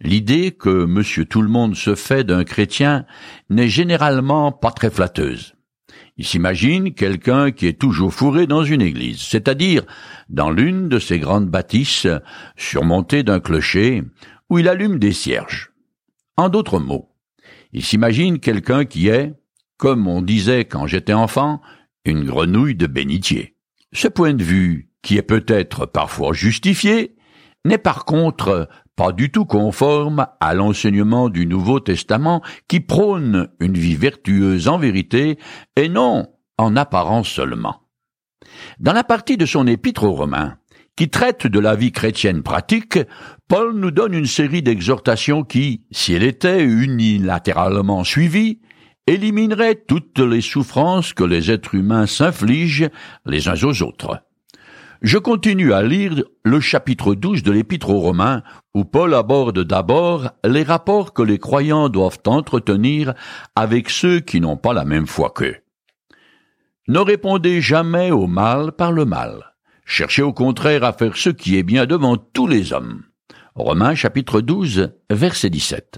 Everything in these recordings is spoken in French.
L'idée que monsieur tout-le-monde se fait d'un chrétien n'est généralement pas très flatteuse. Il s'imagine quelqu'un qui est toujours fourré dans une église, c'est-à-dire dans l'une de ces grandes bâtisses surmontées d'un clocher où il allume des cierges. En d'autres mots, il s'imagine quelqu'un qui est, comme on disait quand j'étais enfant, une grenouille de bénitier. Ce point de vue, qui est peut-être parfois justifié, n'est par contre pas du tout conforme à l'enseignement du Nouveau Testament qui prône une vie vertueuse en vérité et non en apparence seulement. Dans la partie de son épître aux Romains, qui traite de la vie chrétienne pratique, Paul nous donne une série d'exhortations qui, si elle était unilatéralement suivie, éliminerait toutes les souffrances que les êtres humains s'infligent les uns aux autres. Je continue à lire le chapitre 12 de l'Épître aux Romains, où Paul aborde d'abord les rapports que les croyants doivent entretenir avec ceux qui n'ont pas la même foi qu'eux. Ne répondez jamais au mal par le mal. Cherchez au contraire à faire ce qui est bien devant tous les hommes. Romains chapitre 12, verset 17.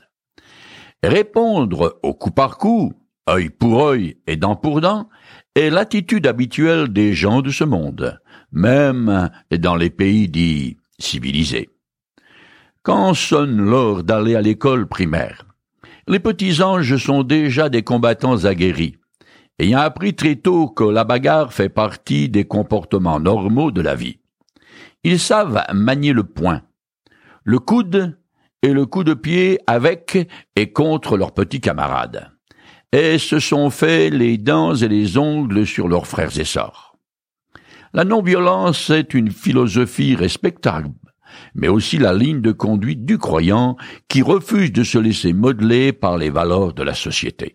Répondre au coup par coup, œil pour œil et dent pour dent, est l'attitude habituelle des gens de ce monde, même dans les pays dits civilisés. Quand sonne l'heure d'aller à l'école primaire, les petits anges sont déjà des combattants aguerris, ayant appris très tôt que la bagarre fait partie des comportements normaux de la vie. Ils savent manier le poing, le coude et le coup de pied avec et contre leurs petits camarades, et se sont fait les dents et les ongles sur leurs frères et sœurs. La non-violence est une philosophie respectable, mais aussi la ligne de conduite du croyant qui refuse de se laisser modeler par les valeurs de la société.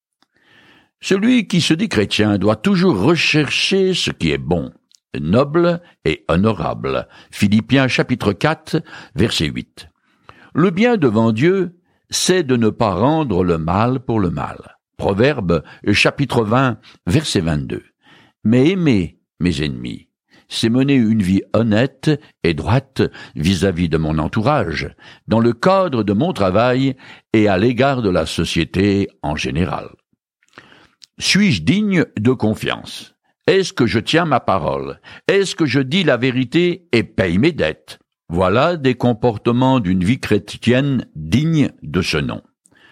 Celui qui se dit chrétien doit toujours rechercher ce qui est bon, noble et honorable. Philippiens chapitre 4, verset 8. Le bien devant Dieu, c'est de ne pas rendre le mal pour le mal. Proverbe chapitre 20, verset 22. Mais aimer mes ennemis, c'est mener une vie honnête et droite vis-à-vis de mon entourage, dans le cadre de mon travail et à l'égard de la société en général. Suis-je digne de confiance? Est-ce que je tiens ma parole? Est-ce que je dis la vérité et paye mes dettes? Voilà des comportements d'une vie chrétienne digne de ce nom.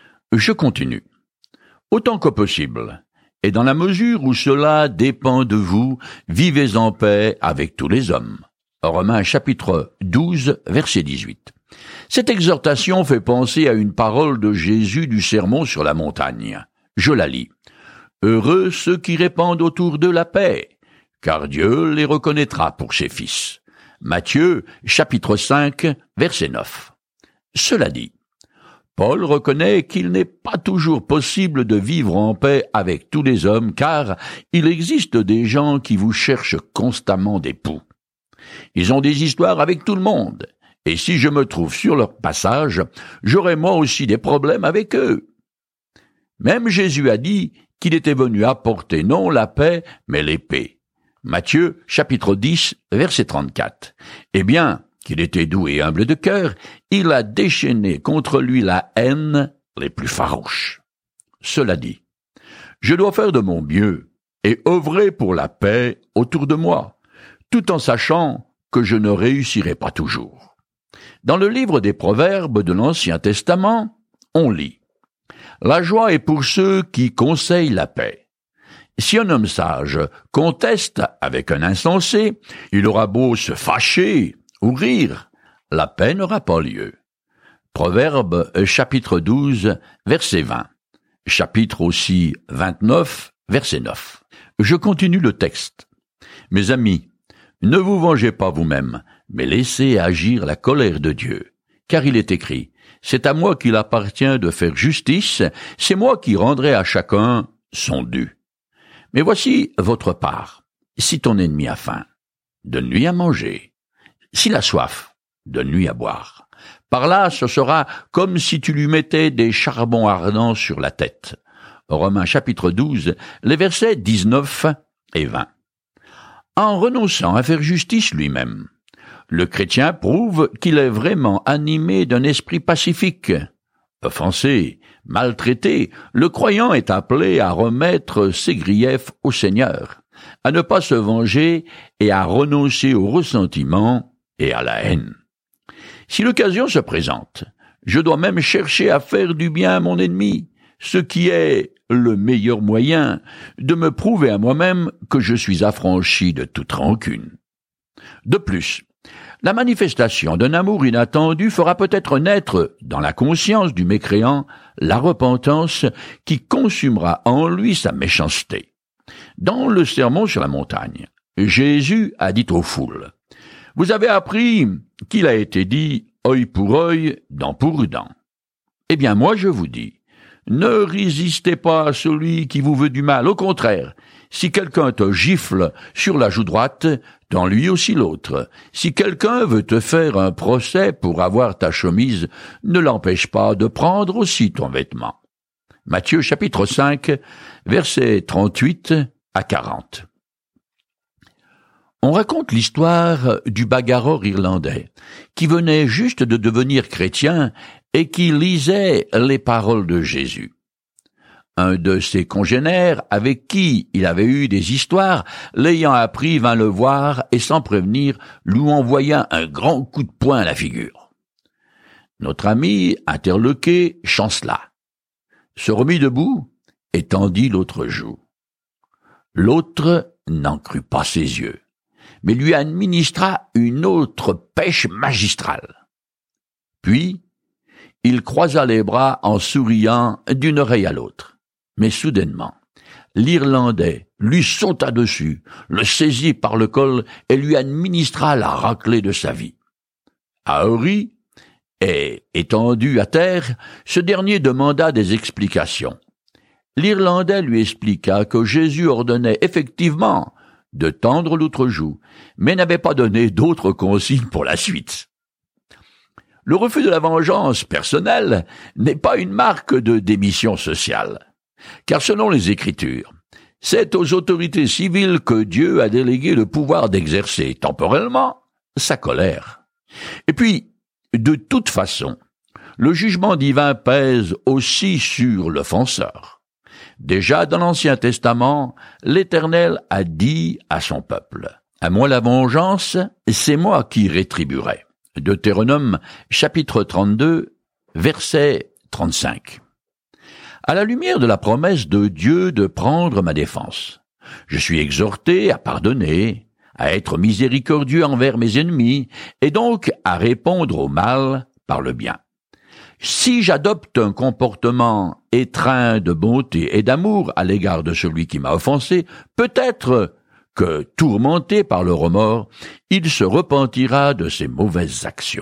Je continue. Autant que possible, et dans la mesure où cela dépend de vous, vivez en paix avec tous les hommes. Romains chapitre 12, verset 18. Cette exhortation fait penser à une parole de Jésus du Sermon sur la montagne. Je la lis. Heureux ceux qui répandent autour de la paix, car Dieu les reconnaîtra pour ses fils. Matthieu, chapitre 5, verset 9. Cela dit, Paul reconnaît qu'il n'est pas toujours possible de vivre en paix avec tous les hommes, car il existe des gens qui vous cherchent constamment des poux. Ils ont des histoires avec tout le monde, et si je me trouve sur leur passage, j'aurai moi aussi des problèmes avec eux. Même Jésus a dit qu'il était venu apporter non la paix, mais l'épée. Matthieu, chapitre 10, verset 34. Eh bien, qu'il était doux et humble de cœur, il a déchaîné contre lui la haine les plus farouches. Cela dit, je dois faire de mon mieux et œuvrer pour la paix autour de moi, tout en sachant que je ne réussirai pas toujours. Dans le livre des Proverbes de l'Ancien Testament, on lit « La joie est pour ceux qui conseillent la paix. Si un homme sage conteste avec un insensé, il aura beau se fâcher ou rire, la paix n'aura pas lieu. » Proverbes chapitre 12, verset 20. Chapitre aussi 29, verset 9. Je continue le texte. Mes amis, ne vous vengez pas vous-même, mais laissez agir la colère de Dieu. Car il est écrit, c'est à moi qu'il appartient de faire justice, c'est moi qui rendrai à chacun son dû. Mais voici votre part. Si ton ennemi a faim, donne-lui à manger. S'il a soif, donne-lui à boire. Par là, ce sera comme si tu lui mettais des charbons ardents sur la tête. Romains chapitre 12, les versets 19 et 20. En renonçant à faire justice lui-même, Le chrétien prouve qu'il est vraiment animé d'un esprit pacifique. Offensé, maltraité, le croyant est appelé à remettre ses griefs au Seigneur, à ne pas se venger et à renoncer au ressentiment et à la haine. Si l'occasion se présente, je dois même chercher à faire du bien à mon ennemi, ce qui est le meilleur moyen de me prouver à moi-même que je suis affranchi de toute rancune. De plus, la manifestation d'un amour inattendu fera peut-être naître dans la conscience du mécréant la repentance qui consumera en lui sa méchanceté. Dans le Sermon sur la montagne, Jésus a dit aux foules, « Vous avez appris qu'il a été dit « œil pour œil, dent pour dent ». Eh bien, moi je vous dis, ne résistez pas à celui qui vous veut du mal. Au contraire, si quelqu'un te gifle sur la joue droite, tends lui aussi l'autre. Si quelqu'un veut te faire un procès pour avoir ta chemise, ne l'empêche pas de prendre aussi ton vêtement. Matthieu chapitre 5, versets 38 à 40. On raconte l'histoire du bagarreur irlandais qui venait juste de devenir chrétien et qui lisait les paroles de Jésus. Un de ses congénères, avec qui il avait eu des histoires, l'ayant appris, vint le voir et sans prévenir, lui envoya un grand coup de poing à la figure. Notre ami, interloqué, chancela, se remit debout et tendit l'autre joue. L'autre n'en crut pas ses yeux, mais lui administra une autre pêche magistrale. Puis, il croisa les bras en souriant d'une oreille à l'autre. Mais soudainement, l'Irlandais lui sauta dessus, le saisit par le col et lui administra la raclée de sa vie. Ahuri, et étendu à terre, ce dernier demanda des explications. L'Irlandais lui expliqua que Jésus ordonnait effectivement de tendre l'autre joue, mais n'avait pas donné d'autres consignes pour la suite. Le refus de la vengeance personnelle n'est pas une marque de démission sociale. Car selon les Écritures, c'est aux autorités civiles que Dieu a délégué le pouvoir d'exercer temporellement sa colère. Et puis, de toute façon, le jugement divin pèse aussi sur l'offenseur. Déjà dans l'Ancien Testament, l'Éternel a dit à son peuple, « À moi la vengeance, c'est moi qui rétribuerai. » Deutéronome chapitre 32, verset 35. À la lumière de la promesse de Dieu de prendre ma défense, je suis exhorté à pardonner, à être miséricordieux envers mes ennemis, et donc à répondre au mal par le bien. Si j'adopte un comportement étreint de bonté et d'amour à l'égard de celui qui m'a offensé, peut-être que, tourmenté par le remords, il se repentira de ses mauvaises actions.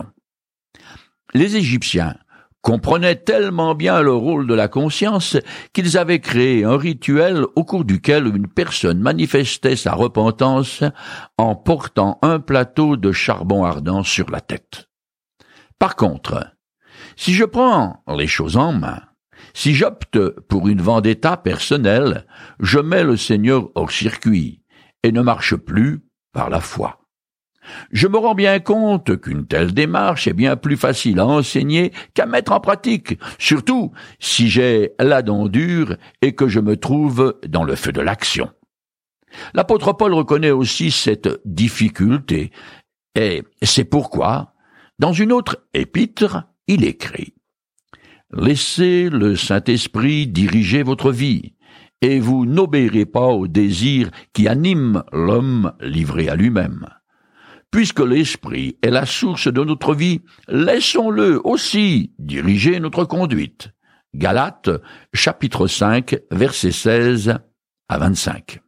Les Égyptiens comprenaient tellement bien le rôle de la conscience qu'ils avaient créé un rituel au cours duquel une personne manifestait sa repentance en portant un plateau de charbon ardent sur la tête. Par contre, si je prends les choses en main, si j'opte pour une vendetta personnelle, je mets le Seigneur hors circuit et ne marche plus par la foi. Je me rends bien compte qu'une telle démarche est bien plus facile à enseigner qu'à mettre en pratique, surtout si j'ai la dent dure et que je me trouve dans le feu de l'action. L'apôtre Paul reconnaît aussi cette difficulté, et c'est pourquoi, dans une autre épître, il écrit « Laissez le Saint-Esprit diriger votre vie, et vous n'obéirez pas aux désirs qui animent l'homme livré à lui-même. » Puisque l'Esprit est la source de notre vie, laissons-le aussi diriger notre conduite. Galates, chapitre 5, versets 16 à 25.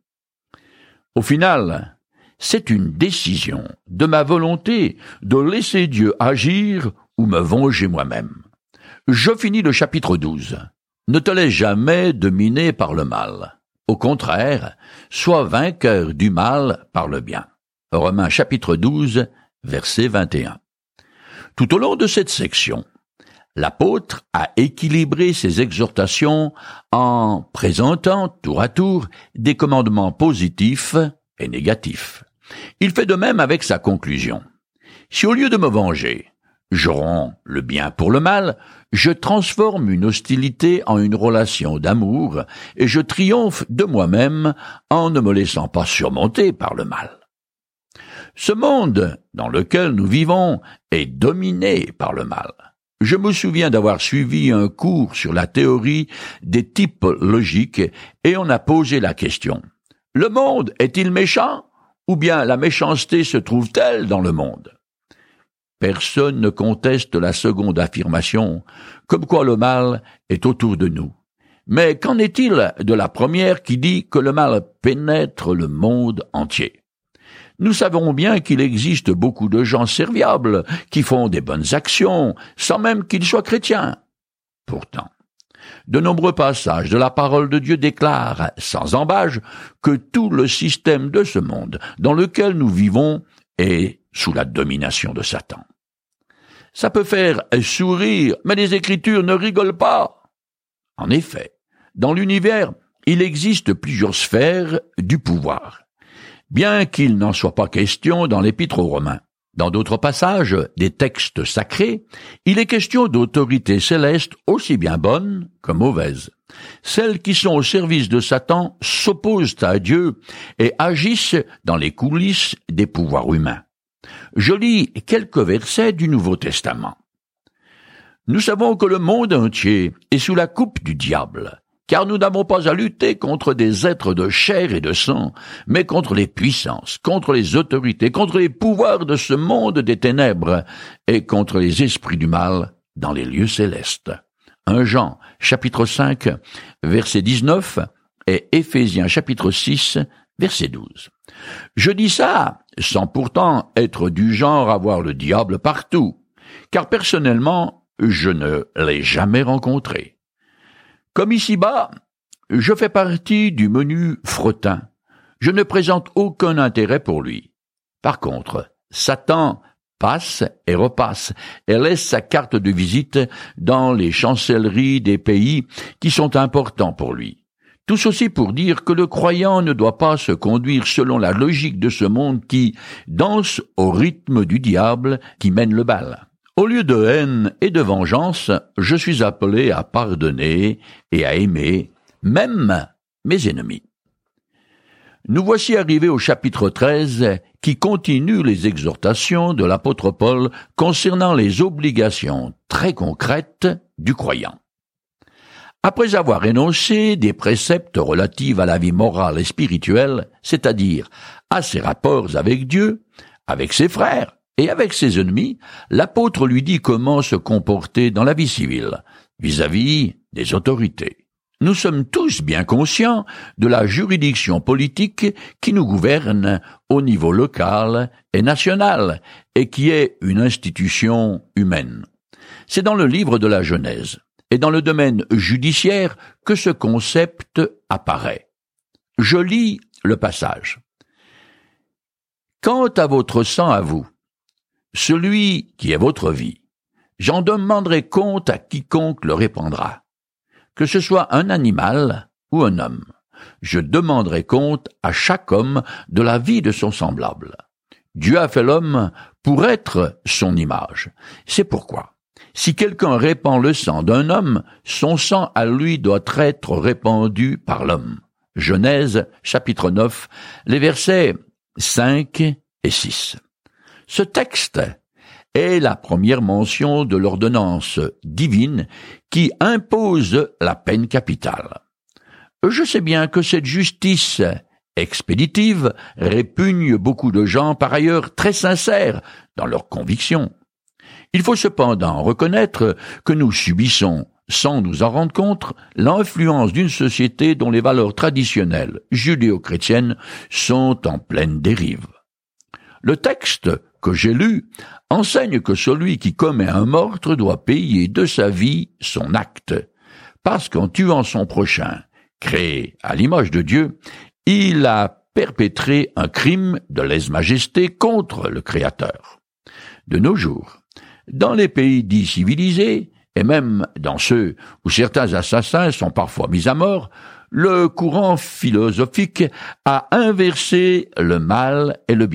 Au final, c'est une décision de ma volonté de laisser Dieu agir ou me venger moi-même. Je finis le chapitre 12. Ne te laisse jamais dominer par le mal. Au contraire, sois vainqueur du mal par le bien. Romains chapitre 12, verset 21. Tout au long de cette section, l'apôtre a équilibré ses exhortations en présentant tour à tour des commandements positifs et négatifs. Il fait de même avec sa conclusion. Si au lieu de me venger, je rends le bien pour le mal, je transforme une hostilité en une relation d'amour et je triomphe de moi-même en ne me laissant pas surmonter par le mal. Ce monde dans lequel nous vivons est dominé par le mal. Je me souviens d'avoir suivi un cours sur la théorie des types logiques et on a posé la question: le monde est-il méchant ou bien la méchanceté se trouve-t-elle dans le monde? Personne ne conteste la seconde affirmation, comme quoi le mal est autour de nous. Mais qu'en est-il de la première qui dit que le mal pénètre le monde entier? Nous savons bien qu'il existe beaucoup de gens serviables qui font des bonnes actions sans même qu'ils soient chrétiens. Pourtant, de nombreux passages de la parole de Dieu déclarent sans ambages que tout le système de ce monde dans lequel nous vivons est sous la domination de Satan. Ça peut faire sourire, mais les Écritures ne rigolent pas. En effet, dans l'univers, il existe plusieurs sphères du pouvoir, bien qu'il n'en soit pas question dans l'Épître aux Romains. Dans d'autres passages des textes sacrés, il est question d'autorités célestes aussi bien bonnes que mauvaises. Celles qui sont au service de Satan s'opposent à Dieu et agissent dans les coulisses des pouvoirs humains. Je lis quelques versets du Nouveau Testament. Nous savons que le monde entier est sous la coupe du diable, car nous n'avons pas à lutter contre des êtres de chair et de sang, mais contre les puissances, contre les autorités, contre les pouvoirs de ce monde des ténèbres et contre les esprits du mal dans les lieux célestes. 1 Jean, chapitre 5, verset 19 et Éphésiens, chapitre 6, verset 12. Je dis ça sans pourtant être du genre à voir le diable partout, car personnellement, je ne l'ai jamais rencontré. Comme ici-bas, je fais partie du menu fretin. Je ne présente aucun intérêt pour lui. Par contre, Satan passe et repasse et laisse sa carte de visite dans les chancelleries des pays qui sont importants pour lui. Tout ceci pour dire que le croyant ne doit pas se conduire selon la logique de ce monde qui danse au rythme du diable qui mène le bal. Au lieu de haine et de vengeance, je suis appelé à pardonner et à aimer, même mes ennemis. Nous voici arrivés au chapitre 13 qui continue les exhortations de l'apôtre Paul concernant les obligations très concrètes du croyant. Après avoir énoncé des préceptes relatifs à la vie morale et spirituelle, c'est-à-dire à ses rapports avec Dieu, avec ses frères et avec ses ennemis, l'apôtre lui dit comment se comporter dans la vie civile, vis-à-vis des autorités. Nous sommes tous bien conscients de la juridiction politique qui nous gouverne au niveau local et national et qui est une institution humaine. C'est dans le livre de la Genèse et dans le domaine judiciaire que ce concept apparaît. Je lis le passage. « Quant à votre sang à vous, celui qui est votre vie, j'en demanderai compte à quiconque le répandra. Que ce soit un animal ou un homme, je demanderai compte à chaque homme de la vie de son semblable. Dieu a fait l'homme pour être son image. C'est pourquoi, si quelqu'un répand le sang d'un homme, son sang à lui doit être répandu par l'homme. » Genèse, chapitre 9, les versets 5 et 6. Ce texte est la première mention de l'ordonnance divine qui impose la peine capitale. Je sais bien que cette justice expéditive répugne beaucoup de gens par ailleurs très sincères dans leurs convictions. Il faut cependant reconnaître que nous subissons, sans nous en rendre compte, l'influence d'une société dont les valeurs traditionnelles judéo-chrétiennes sont en pleine dérive. Le texte que j'ai lu enseigne que celui qui commet un meurtre doit payer de sa vie son acte, parce qu'en tuant son prochain, créé à l'image de Dieu, il a perpétré un crime de lèse-majesté contre le Créateur. De nos jours, dans les pays dits civilisés, et même dans ceux où certains assassins sont parfois mis à mort, le courant philosophique a inversé le mal et le bien.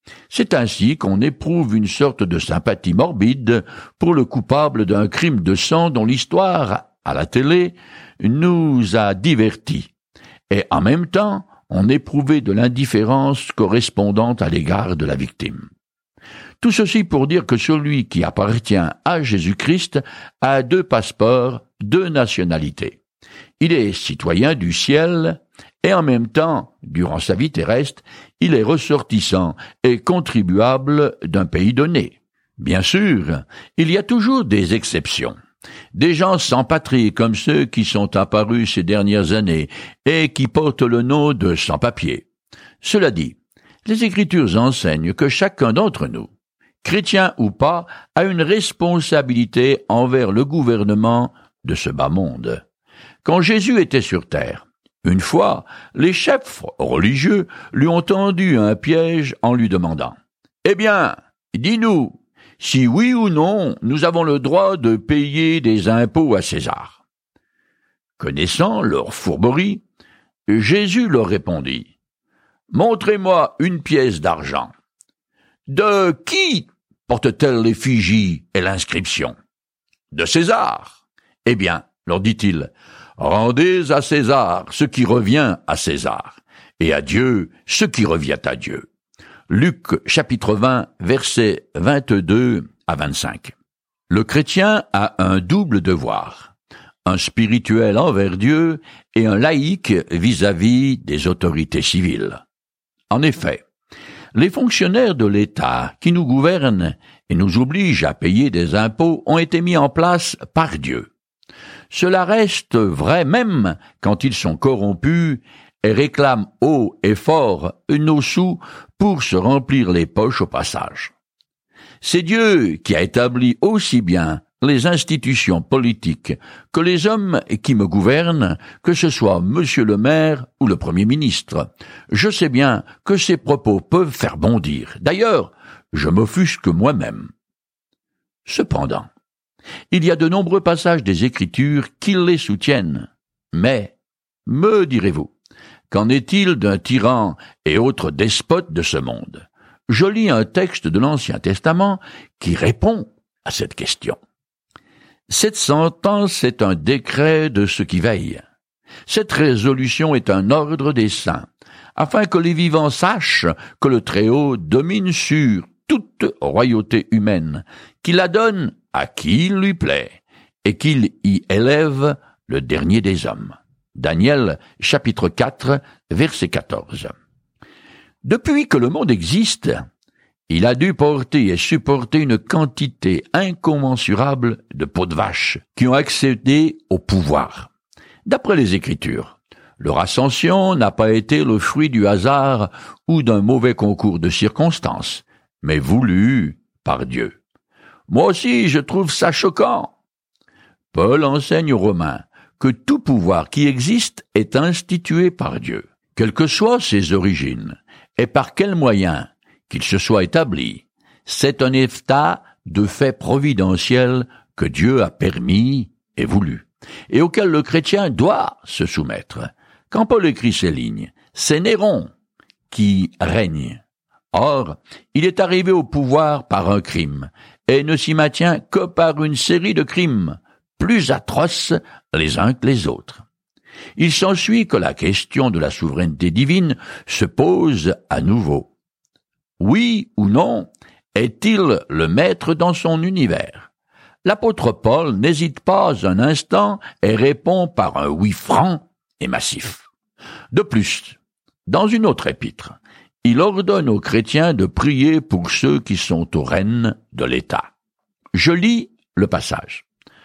C'est ainsi qu'on éprouve une sorte de sympathie morbide pour le coupable d'un crime de sang dont l'histoire, à la télé, nous a divertis. Et en même temps, on éprouvait de l'indifférence correspondant à l'égard de la victime. Tout ceci pour dire que celui qui appartient à Jésus-Christ a 2 passeports, 2 nationalités. Il est citoyen du ciel et en même temps, durant sa vie terrestre, il est ressortissant et contribuable d'un pays donné. Bien sûr, il y a toujours des exceptions. Des gens sans patrie comme ceux qui sont apparus ces dernières années et qui portent le nom de sans-papiers. Cela dit, les Écritures enseignent que chacun d'entre nous, chrétien ou pas, a une responsabilité envers le gouvernement de ce bas monde. Quand Jésus était sur terre, une fois, les chefs religieux lui ont tendu un piège en lui demandant « Eh bien, dis-nous, si oui ou non, nous avons le droit de payer des impôts à César. » Connaissant leur fourberie, Jésus leur répondit « Montrez-moi une pièce d'argent. De qui porte-t-elle l'effigie et l'inscription? De César. Eh bien, leur dit-il, rendez à César ce qui revient à César, et à Dieu ce qui revient à Dieu. » Luc chapitre 20, versets 22 à 25. Le chrétien a un double devoir, un spirituel envers Dieu et un laïque vis-à-vis des autorités civiles. En effet, les fonctionnaires de l'État qui nous gouvernent et nous obligent à payer des impôts ont été mis en place par Dieu. Cela reste vrai même quand ils sont corrompus et réclament haut et fort nos sous pour se remplir les poches au passage. C'est Dieu qui a établi aussi bien les institutions politiques que les hommes qui me gouvernent, que ce soit monsieur le maire ou le premier ministre. Je sais bien que ces propos peuvent faire bondir. D'ailleurs, je m'offusque moi-même. Cependant, il y a de nombreux passages des Écritures qui les soutiennent. Mais, me direz-vous, qu'en est-il d'un tyran et autres despotes de ce monde? Je lis un texte de l'Ancien Testament qui répond à cette question. Cette sentence est un décret de ceux qui veillent. Cette résolution est un ordre des saints, afin que les vivants sachent que le Très-Haut domine sur toute royauté humaine, qu'il la donne à qui il lui plaît, et qu'il y élève le dernier des hommes. Daniel, chapitre 4, verset 14. Depuis que le monde existe, il a dû porter et supporter une quantité incommensurable de peaux de vache qui ont accédé au pouvoir. D'après les Écritures, leur ascension n'a pas été le fruit du hasard ou d'un mauvais concours de circonstances, mais voulu par Dieu. Moi aussi, je trouve ça choquant. Paul enseigne aux Romains que tout pouvoir qui existe est institué par Dieu, quelles que soient ses origines, et par quels moyens qu'il se soit établi. C'est un état de fait providentiel que Dieu a permis et voulu, et auquel le chrétien doit se soumettre. Quand Paul écrit ces lignes, c'est Néron qui règne. Or, il est arrivé au pouvoir par un crime, et ne s'y maintient que par une série de crimes, plus atroces les uns que les autres. Il s'ensuit que la question de la souveraineté divine se pose à nouveau. Oui ou non, est-il le maître dans son univers? L'apôtre Paul n'hésite pas un instant et répond par un oui franc et massif. De plus, dans une autre épître, il ordonne aux chrétiens de prier pour ceux qui sont aux rênes de l'État. Je lis le passage.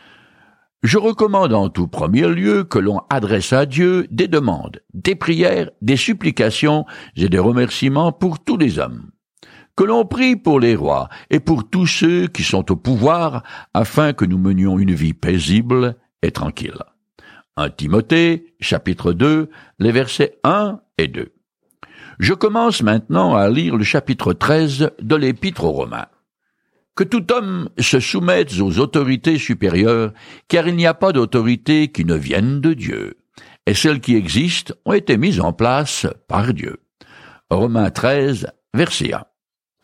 « Je recommande en tout premier lieu que l'on adresse à Dieu des demandes, des prières, des supplications et des remerciements pour tous les hommes. Que l'on prie pour les rois et pour tous ceux qui sont au pouvoir, afin que nous menions une vie paisible et tranquille. » 1 Timothée, chapitre 2, les versets 1 et 2. Je commence maintenant à lire le chapitre 13 de l'Épître aux Romains. Que tout homme se soumette aux autorités supérieures, car il n'y a pas d'autorité qui ne vienne de Dieu, et celles qui existent ont été mises en place par Dieu. Romains 13, verset 1.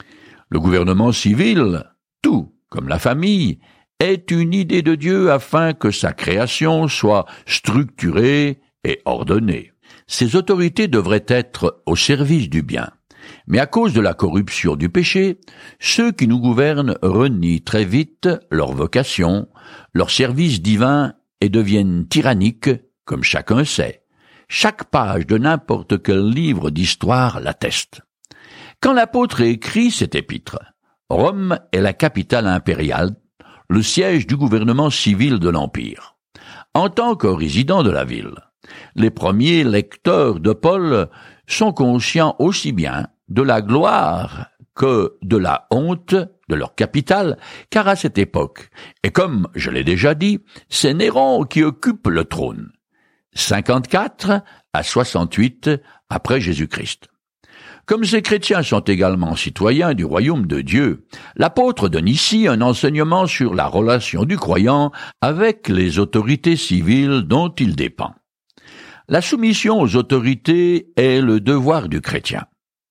Le gouvernement civil, tout comme la famille, est une idée de Dieu afin que sa création soit structurée et ordonnée. Ces autorités devraient être au service du bien. Mais à cause de la corruption du péché, ceux qui nous gouvernent renient très vite leur vocation, leur service divin et deviennent tyranniques, comme chacun sait. Chaque page de n'importe quel livre d'histoire l'atteste. Quand l'apôtre écrit cet épître, Rome est la capitale impériale, le siège du gouvernement civil de l'Empire. En tant que résident de la ville, les premiers lecteurs de Paul sont conscients aussi bien de la gloire que de la honte de leur capitale, car à cette époque, et comme je l'ai déjà dit, c'est Néron qui occupe le trône. 54 à 68 après Jésus-Christ. Comme ces chrétiens sont également citoyens du royaume de Dieu, l'apôtre donne ici un enseignement sur la relation du croyant avec les autorités civiles dont il dépend. La soumission aux autorités est le devoir du chrétien.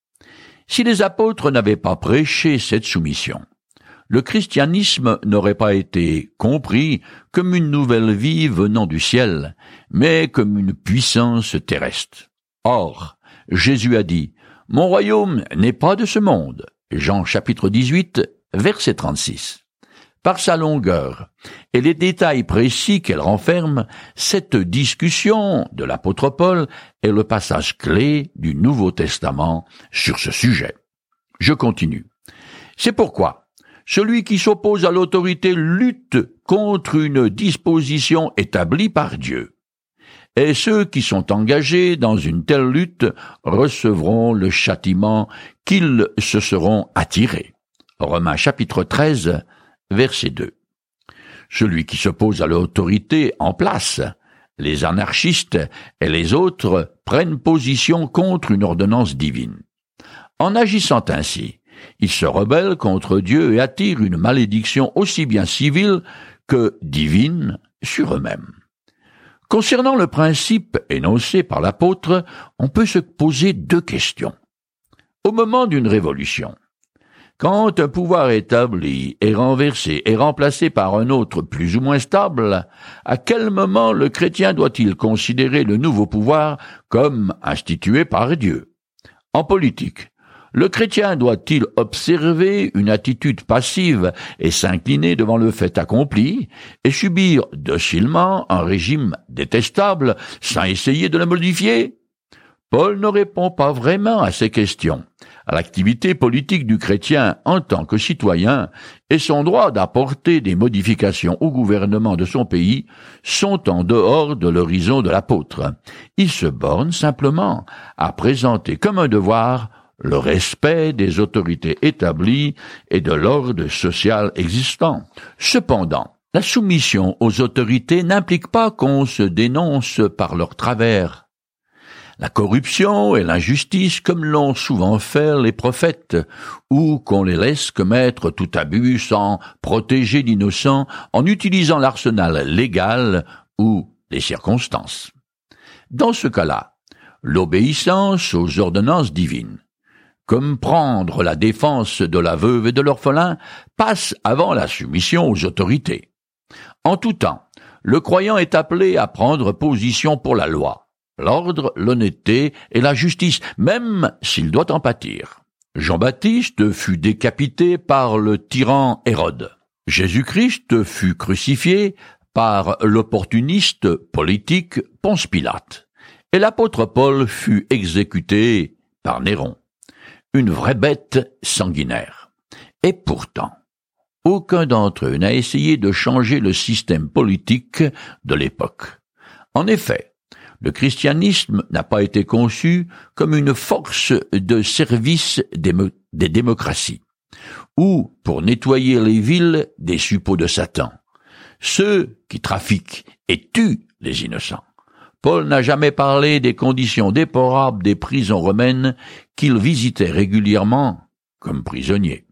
Si les apôtres n'avaient pas prêché cette soumission, le christianisme n'aurait pas été compris comme une nouvelle vie venant du ciel, mais comme une puissance terrestre. Or, Jésus a dit « Mon royaume n'est pas de ce monde » Jean chapitre 18, verset 36. Par sa longueur et les détails précis qu'elle renferme, cette discussion de l'apôtre Paul est le passage clé du Nouveau Testament sur ce sujet. Je continue. C'est pourquoi celui qui s'oppose à l'autorité lutte contre une disposition établie par Dieu. Et ceux qui sont engagés dans une telle lutte recevront le châtiment qu'ils se seront attirés. Romains chapitre 13, verset 2. Celui qui s'oppose à l'autorité en place, les anarchistes et les autres prennent position contre une ordonnance divine. En agissant ainsi, ils se rebellent contre Dieu et attirent une malédiction aussi bien civile que divine sur eux-mêmes. Concernant le principe énoncé par l'apôtre, on peut se poser deux questions. Au moment d'une révolution, quand un pouvoir établi est renversé et remplacé par un autre plus ou moins stable, à quel moment le chrétien doit-il considérer le nouveau pouvoir comme institué par Dieu? En politique, le chrétien doit-il observer une attitude passive et s'incliner devant le fait accompli et subir docilement un régime détestable sans essayer de le modifier? Paul ne répond pas vraiment à ces questions. L'activité politique du chrétien en tant que citoyen et son droit d'apporter des modifications au gouvernement de son pays sont en dehors de l'horizon de l'apôtre. Il se borne simplement à présenter comme un devoir le respect des autorités établies et de l'ordre social existant. Cependant, la soumission aux autorités n'implique pas qu'on se dénonce par leurs travers. La corruption et l'injustice comme l'ont souvent fait les prophètes, ou qu'on les laisse commettre tout abus sans protéger l'innocent en utilisant l'arsenal légal ou les circonstances. Dans ce cas-là, l'obéissance aux ordonnances divines, comme prendre la défense de la veuve et de l'orphelin, passe avant la soumission aux autorités. En tout temps, le croyant est appelé à prendre position pour la loi, l'ordre, l'honnêteté et la justice, même s'il doit en pâtir. Jean-Baptiste fut décapité par le tyran Hérode. Jésus-Christ fut crucifié par l'opportuniste politique Ponce Pilate. Et l'apôtre Paul fut exécuté par Néron. Une vraie bête sanguinaire. Et pourtant, aucun d'entre eux n'a essayé de changer le système politique de l'époque. En effet, le christianisme n'a pas été conçu comme une force de service des démocraties, ou pour nettoyer les villes des suppôts de Satan, ceux qui trafiquent et tuent les innocents. Paul n'a jamais parlé des conditions déplorables des prisons romaines qu'il visitait régulièrement comme prisonnier.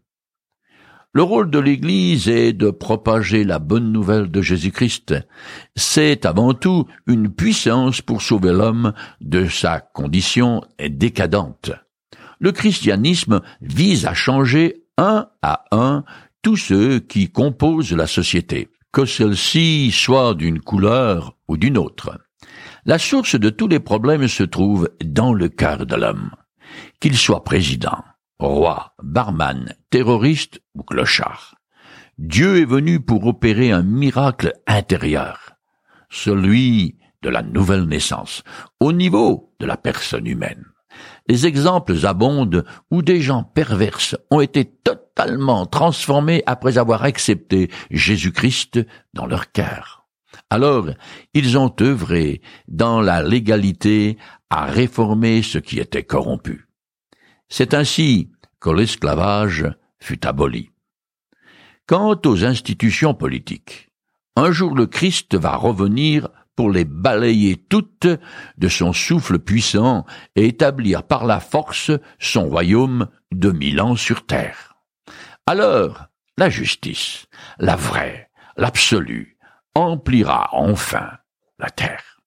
Le rôle de l'Église est de propager la bonne nouvelle de Jésus-Christ. C'est avant tout une puissance pour sauver l'homme de sa condition décadente. Le christianisme vise à changer un à un tous ceux qui composent la société, que celle-ci soit d'une couleur ou d'une autre. La source de tous les problèmes se trouve dans le cœur de l'homme. Qu'il soit président, roi, barman, terroriste ou clochard. Dieu est venu pour opérer un miracle intérieur, celui de la nouvelle naissance, au niveau de la personne humaine. Les exemples abondent où des gens perverses ont été totalement transformés après avoir accepté Jésus-Christ dans leur cœur. Alors, ils ont œuvré dans la légalité à réformer ce qui était corrompu. C'est ainsi que l'esclavage fut aboli. Quant aux institutions politiques, un jour le Christ va revenir pour les balayer toutes de son souffle puissant et établir par la force son royaume de 1000 ans sur terre. Alors, la justice, la vraie, l'absolue, emplira enfin la terre.